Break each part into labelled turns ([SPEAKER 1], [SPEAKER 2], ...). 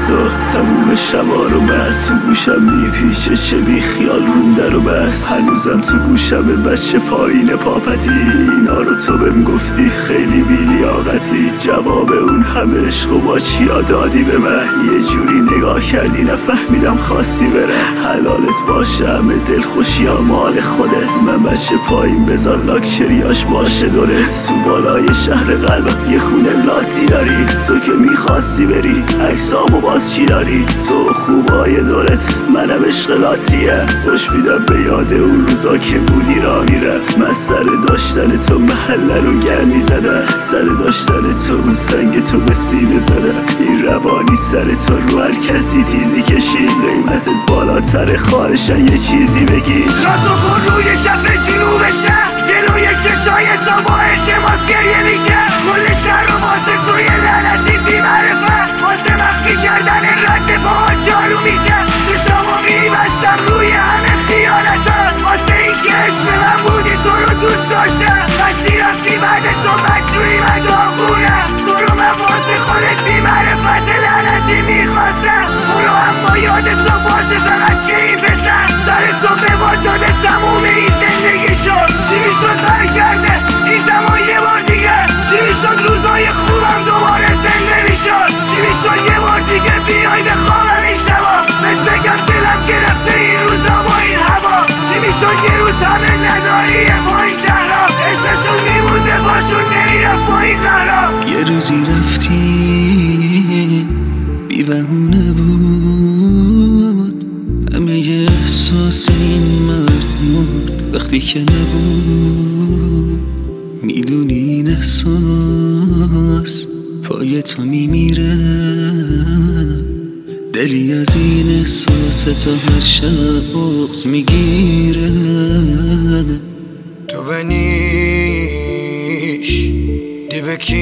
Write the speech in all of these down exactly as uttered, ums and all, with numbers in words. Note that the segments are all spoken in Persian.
[SPEAKER 1] تو تموم شبا رو بس، تو گوشم میپیچه چه بی خیال روم در و بس. هنوزم تو گوشم بچه پایین پاپتی، اینا رو تو بهم گفتی خیلی بی لیاقتی. جواب اون همه عشق و با چیا دادی به من، یه جوری نگاه کردی نفهمیدم خواستی بره. حلالت باشه همه دلخوشی ها مال خودت، من بچه پایین بذار لاکچریاش باشه دورت. تو بالای شهر قلبم یه خونه لاتی داری، تو که میخواستی بری عکسامو باز چی داری. تو خوبای دورت منم عشق لاتیه، خوش میدم به یاد اون روزا که بودی را میرم. من سر داشتن تو محله رو گرم میزدم، سر داشتن تو اون سنگ تو به سینه زدم. این روانی سر تو رو هر کسی تیزی کشید، قیمتت بالاتر خواهشن یه چیزی بگی.
[SPEAKER 2] لاتو کن روی کف جنوبش نه، جلوی چشای تا با التماس گریه میکرد. کل شهر رو واسه توی لعنتی بی معرفت، واسه مخفی کردن رد پا جارو میزد. چشامو میبستم روی همه خیانتا، واسه این که عشق من بودی تو رو دوست داشتم. وقتی رفتی بعد تو بدجوری من داغونم، تو رو من واسه خودت بی معرفت لعنتی میخواستم. برو اما یاد تو باشه فقط که این پسر سر تو به باد داده تموم این زندگی شد. چی میشد برگرده این زمان یه بار دیگه، چی میشد روزای خوبم دوباره زنده میشد. چی میشد یه بار دیگه بیای به خوابم این شبا، بهت بگم دلم گرفته این روزا با این هوا. چی میشد یه روز همه نداری با این شهرها، عشقشون میمونده باشون نمیرفت با این قهرها.
[SPEAKER 1] یه روزی رفتی بی بهونه بود، همه یه احساس این مرد مرد وقتی که نبود. میدونی این احساس پای تو میمیره، دلی از این احساس تا هر شب بغض میگیره.
[SPEAKER 2] تو بنیش دی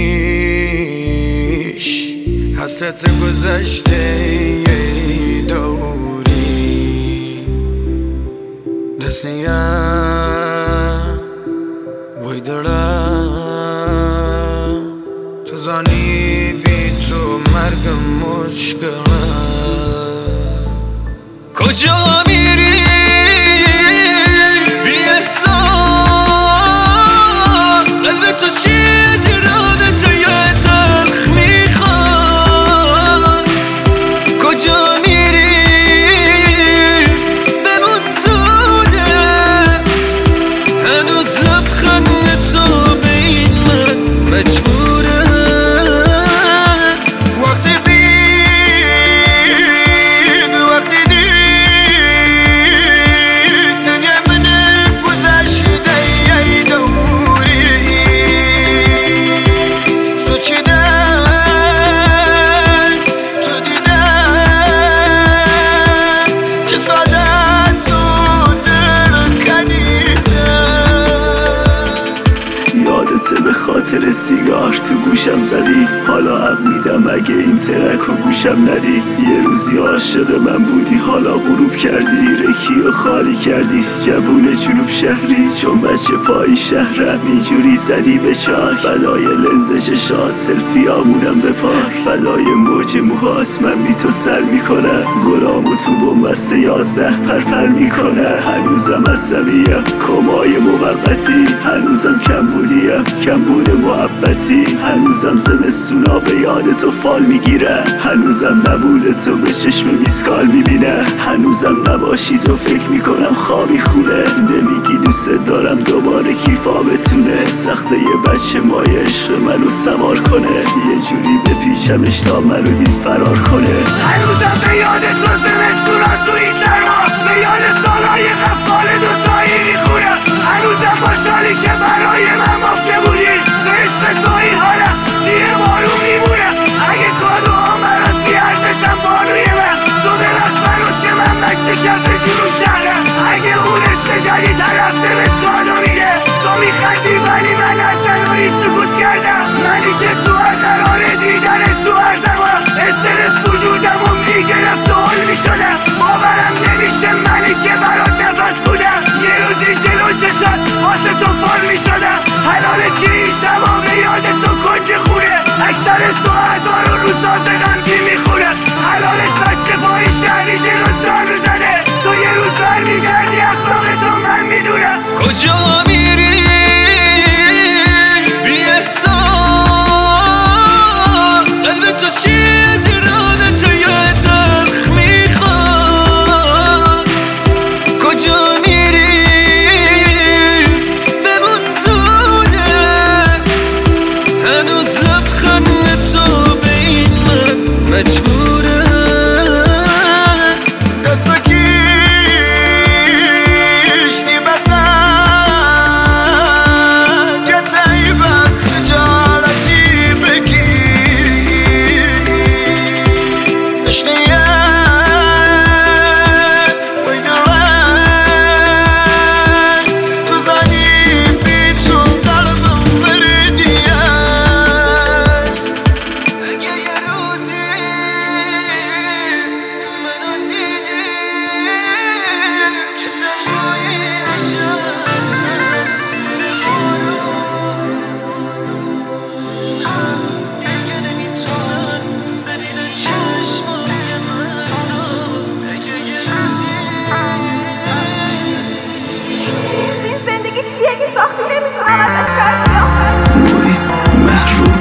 [SPEAKER 2] بکیش حسرت گذشته یه دوری دست نیم وی دارم. تو زانی بی تو مرگ مشکلم. کجا میری بی احساس، قلب تو چیزی را به تو یه تلخ میخواد. کجا میری بمون زوده، هنوز لبخند تو به این من مجبوره. وقتی بید وقتی دید دنیا من گذشته یه دوری. تو چیدن تو دیدن چه ساده تو دل کنیدن. یادته به خاطر سیگار تو گوشم زدی، حالا حق میدم اگه این ترک رو گوشم ندی. یه روزی عاشق من بودی حالا غروب کردی، زیرکی و خالی کردی جوون جنوب شهری. چون بچه پای شهرم اینجوری زدی به چار، فدای لنز چشات سلفی آمونم به پار. فدای موج موهات من بی تو سر میکنم، گلام و تو بومبست یازده پرپر میکنه. هنوزم عصبیم کمای موقتی، هنوزم کم بودیم کم بود محبتی. هنوزم زمستونا به یاد تو فال میگیره، هنوزم نبود تو به چشم میسکال میبینه. هنوزم نباشی تو فکر میکنم خوابی خونه، نمیگی دوست دارم دوباره کیفا بتونه. سخته یه بچه مای عشق منو سوار کنه، یه جوری بپیچمش تا منو دید فرار کنه. هنوزم به یاد تو زمستونا تو این سرما، به یاد سالهای غفال دوتایی میخورم. هنوزم با شالی که برای من بافته بودی، به عشقت با این حالم زیر بارون میمونم. اگه کادو هم براز بیارزشم بانوی من، تو ببخش منو که من بچه کف جنوب شهرم. اگه اون عشق جدید رفته بهت کادو میده، تو میخندی ولی من از نداری سکوت کردم. منی که تو هر قرار دیدن تو هر زمان استرس وجودمو میگه چشمیه
[SPEAKER 1] موی محروم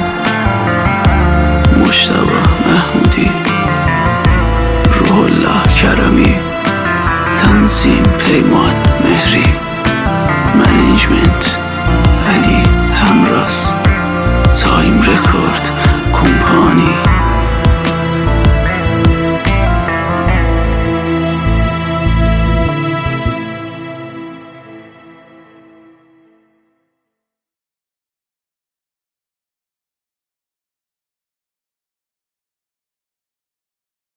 [SPEAKER 1] مجتبی محمودی روح الله کرمی تنظیم پیمان مهری منیجمنت